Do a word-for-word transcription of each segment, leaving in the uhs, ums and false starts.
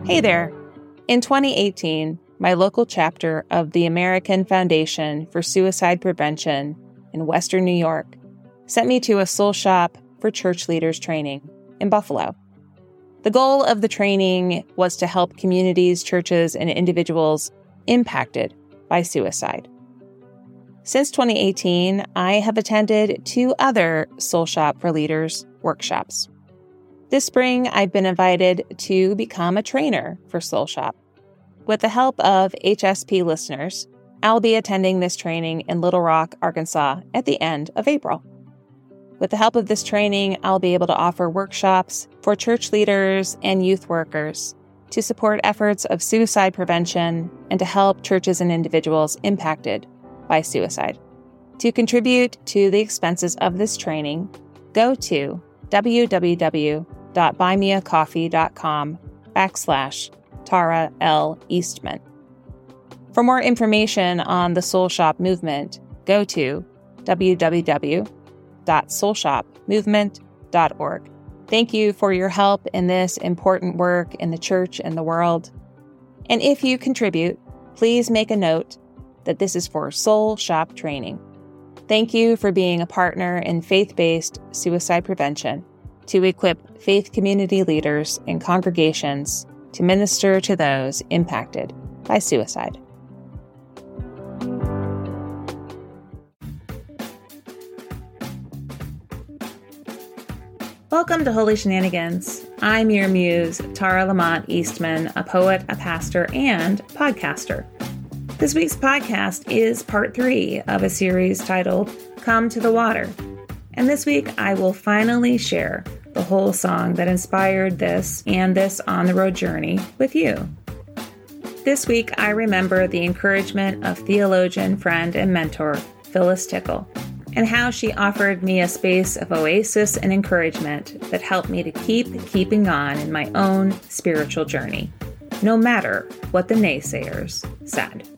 Hey there! In twenty eighteen, my local chapter of the American Foundation for Suicide Prevention in Western New York sent me to a soul shop for church leaders training in Buffalo. The goal of the training was to help communities, churches, and individuals impacted by suicide. Since twenty eighteen, I have attended two other Soul Shop for Leaders workshops. This spring, I've been invited to become a trainer for Soul Shop. With the help of H S P listeners, I'll be attending this training in Little Rock, Arkansas at the end of April. With the help of this training, I'll be able to offer workshops for church leaders and youth workers to support efforts of suicide prevention and to help churches and individuals impacted by suicide. To contribute to the expenses of this training, go to www.buymeacoffee.com backslash Tara L. Eastman. For more information on the Soul Shop movement, go to w w w dot soul shop movement dot org. Thank you for your help in this important work in the church and the world. And if you contribute, please make a note that this is for Soul Shop training. Thank you for being a partner in faith-based suicide prevention to equip faith community leaders and congregations to minister to those impacted by suicide. Welcome to Holy Shenanigans. I'm your muse, Tara Lamont Eastman, a poet, a pastor, and podcaster. This week's podcast is part three of a series titled Come to the Water. And this week, I will finally share the whole song that inspired this and this on the road journey with you. This week, I remember the encouragement of theologian, friend, and mentor, Phyllis Tickle, and how she offered me a space of oasis and encouragement that helped me to keep keeping on in my own spiritual journey, no matter what the naysayers said.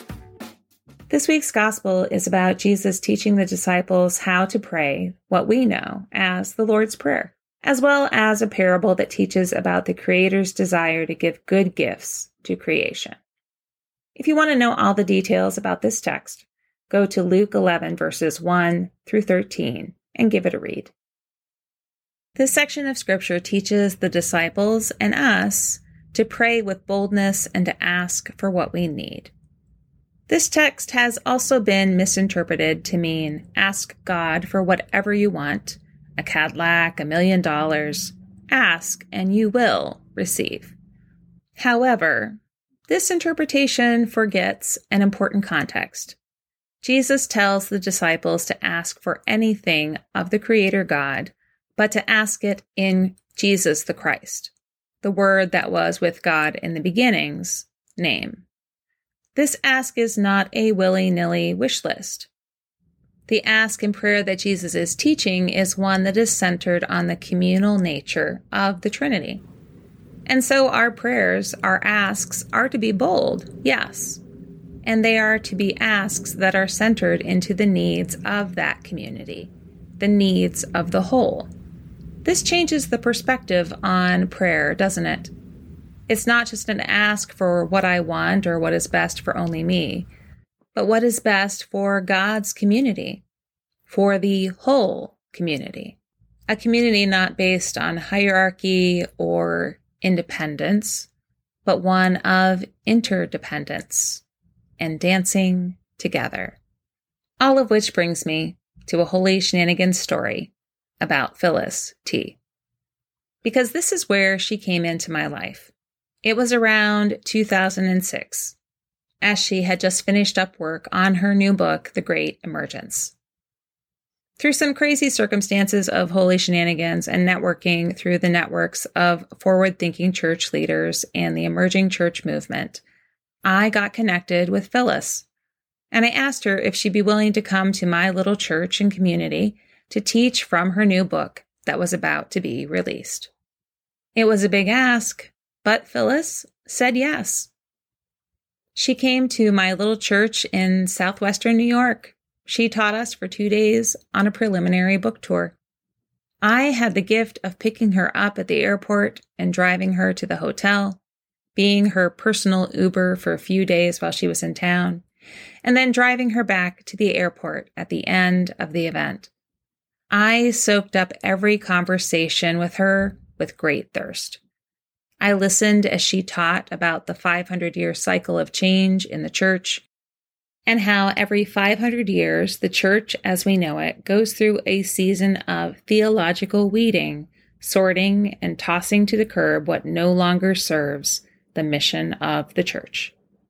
This week's gospel is about Jesus teaching the disciples how to pray what we know as the Lord's Prayer, as well as a parable that teaches about the Creator's desire to give good gifts to creation. If you want to know all the details about this text, go to Luke eleven, verses one through thirteen, and give it a read. This section of Scripture teaches the disciples and us to pray with boldness and to ask for what we need. This text has also been misinterpreted to mean ask God for whatever you want, a Cadillac, a million dollars, ask and you will receive. However, this interpretation forgets an important context. Jesus tells the disciples to ask for anything of the Creator God, but to ask it in Jesus the Christ, the Word that was with God in the beginning's name. This ask is not a willy-nilly wish list. The ask and prayer that Jesus is teaching is one that is centered on the communal nature of the Trinity. And so our prayers, our asks, are to be bold, yes, and they are to be asks that are centered into the needs of that community, the needs of the whole. This changes the perspective on prayer, doesn't it? It's not just an ask for what I want or what is best for only me, but what is best for God's community, for the whole community. A community not based on hierarchy or independence, but one of interdependence and dancing together. All of which brings me to a Holy Shenanigans story about Phyllis T. Because this is where she came into my life. It was around two thousand six, as she had just finished up work on her new book, The Great Emergence. Through some crazy circumstances of Holy Shenanigans and networking through the networks of forward-thinking church leaders and the emerging church movement, I got connected with Phyllis, and I asked her if she'd be willing to come to my little church and community to teach from her new book that was about to be released. It was a big ask, but Phyllis said yes. She came to my little church in southwestern New York. She taught us for two days on a preliminary book tour. I had the gift of picking her up at the airport and driving her to the hotel, being her personal Uber for a few days while she was in town, and then driving her back to the airport at the end of the event. I soaked up every conversation with her with great thirst. I listened as she taught about the five hundred year cycle of change in the church, and how every five hundred years, the church as we know it goes through a season of theological weeding, sorting and tossing to the curb what no longer serves the mission of the church.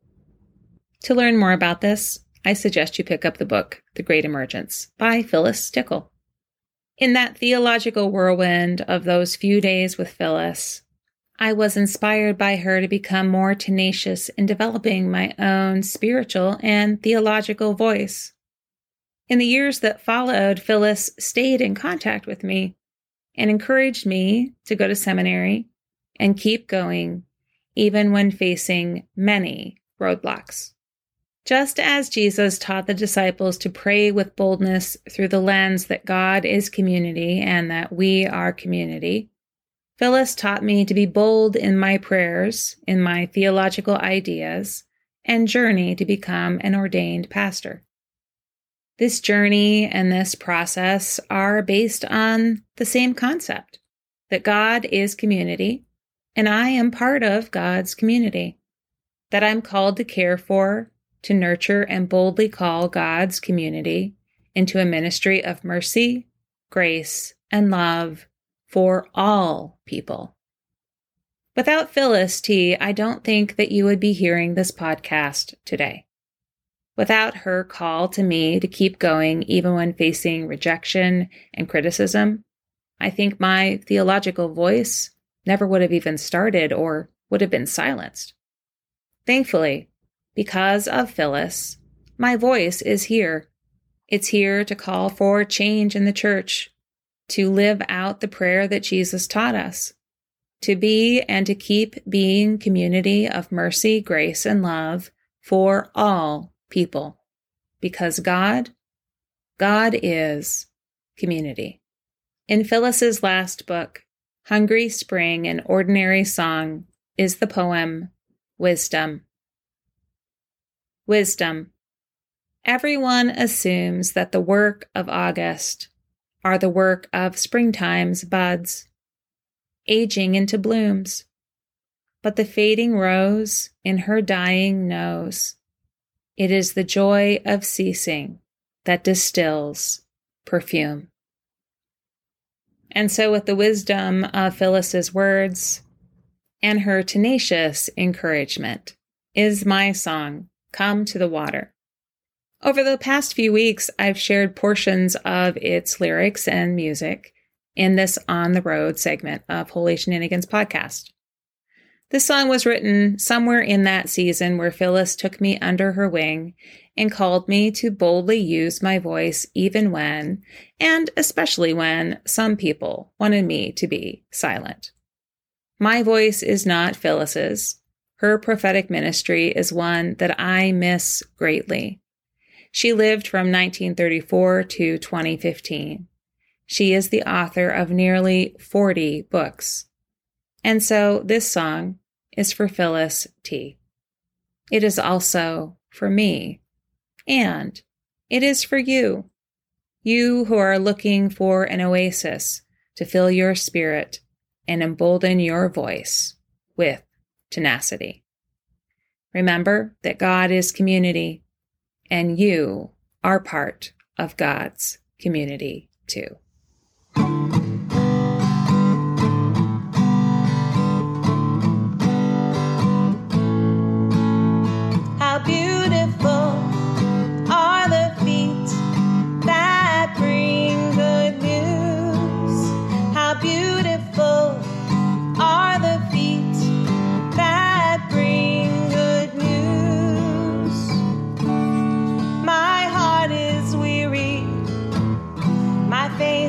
To learn more about this, I suggest you pick up the book, The Great Emergence, by Phyllis Tickle. In that theological whirlwind of those few days with Phyllis, I was inspired by her to become more tenacious in developing my own spiritual and theological voice. In the years that followed, Phyllis stayed in contact with me and encouraged me to go to seminary and keep going, even when facing many roadblocks. Just as Jesus taught the disciples to pray with boldness through the lens that God is community and that we are community, Phyllis taught me to be bold in my prayers, in my theological ideas, and journey to become an ordained pastor. This journey and this process are based on the same concept, that God is community, and I am part of God's community, that I'm called to care for, to nurture, and boldly call God's community into a ministry of mercy, grace, and love for all people. Without Phyllis T., I don't think that you would be hearing this podcast today. Without her call to me to keep going even when facing rejection and criticism, I think my theological voice never would have even started or would have been silenced. Thankfully, because of Phyllis, my voice is here. It's here to call for change in the church, to live out the prayer that Jesus taught us, to be and to keep being community of mercy, grace, and love for all people, because God, God is community. In Phyllis's last book, Hungry Spring, an Ordinary Song, is the poem Wisdom. Wisdom. Everyone assumes that the work of August are the work of springtime's buds, aging into blooms. But the fading rose in her dying knows it is the joy of ceasing that distills perfume. And so with the wisdom of Phyllis's words and her tenacious encouragement is my song, Come to the Water. Over the past few weeks, I've shared portions of its lyrics and music in this On the Road segment of Holy Shenanigans podcast. This song was written somewhere in that season where Phyllis took me under her wing and called me to boldly use my voice even when, and especially when, some people wanted me to be silent. My voice is not Phyllis's. Her prophetic ministry is one that I miss greatly. She lived from nineteen thirty-four to twenty fifteen. She is the author of nearly forty books. And so this song is for Phyllis T. It is also for me. And it is for you. You who are looking for an oasis to fill your spirit and embolden your voice with tenacity. Remember that God is community, and you are part of God's community too. How beautiful are the feet that bring good news. How beautiful are the feet that bring good news. My heart is weary, my faith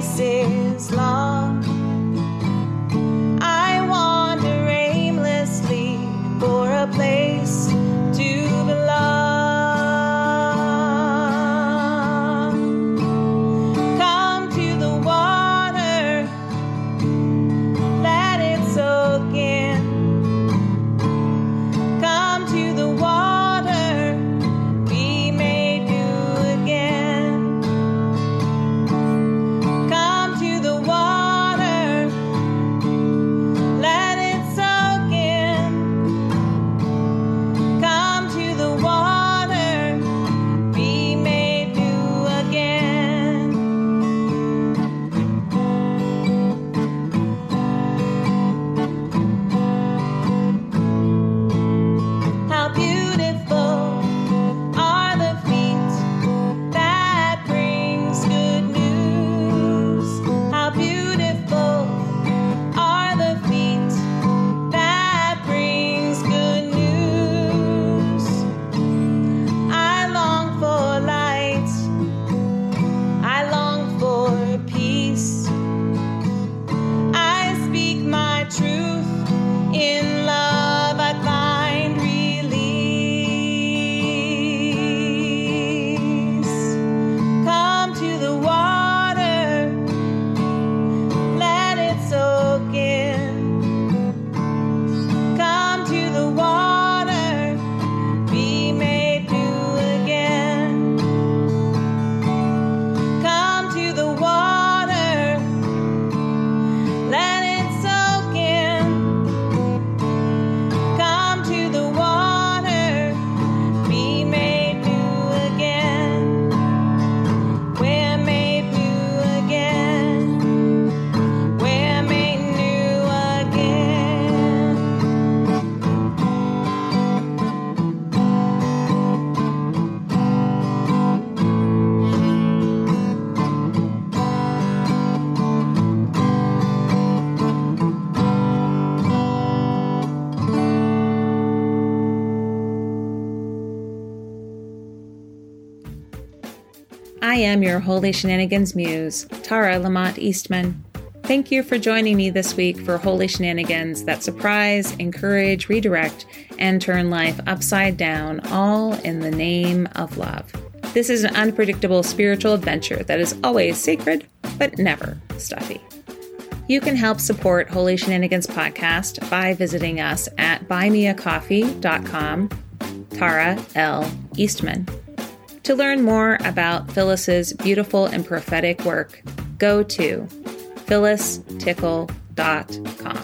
I am your Holy Shenanigans Muse, Tara Lamont Eastman. Thank you for joining me this week for Holy Shenanigans that surprise, encourage, redirect, and turn life upside down, all in the name of love. This is an unpredictable spiritual adventure that is always sacred, but never stuffy. You can help support Holy Shenanigans Podcast by visiting us at buy me a coffee dot com, Tara L. Eastman. To learn more about Phyllis's beautiful and prophetic work, go to phyllis tickle dot com.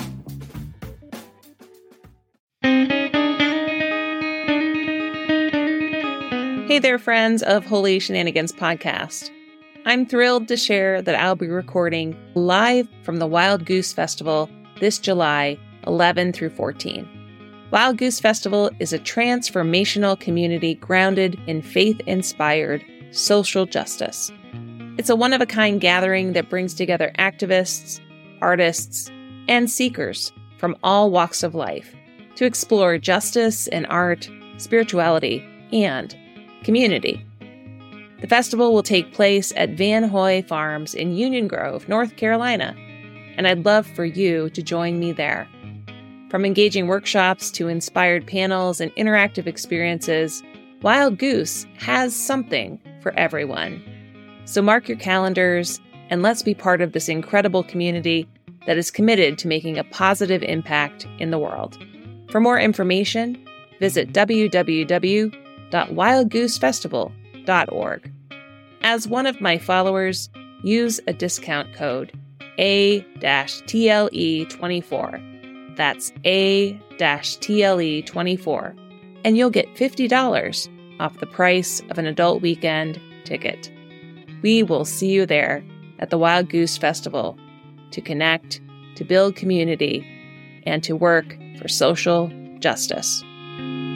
Hey there, friends of Holy Shenanigans Podcast. I'm thrilled to share that I'll be recording live from the Wild Goose Festival this July eleventh through fourteenth. Wild Goose Festival is a transformational community grounded in faith-inspired social justice. It's a one-of-a-kind gathering that brings together activists, artists, and seekers from all walks of life to explore justice in art, spirituality, and community. The festival will take place at Van Hoy Farms in Union Grove, North Carolina, and I'd love for you to join me there. From engaging workshops to inspired panels and interactive experiences, Wild Goose has something for everyone. So mark your calendars and let's be part of this incredible community that is committed to making a positive impact in the world. For more information, visit w w w dot wild goose festival dot org. As one of my followers, use a discount code A T L E twenty-four. That's A T L E twenty-four, and you'll get fifty dollars off the price of an adult weekend ticket. We will see you there at the Wild Goose Festival to connect, to build community, and to work for social justice.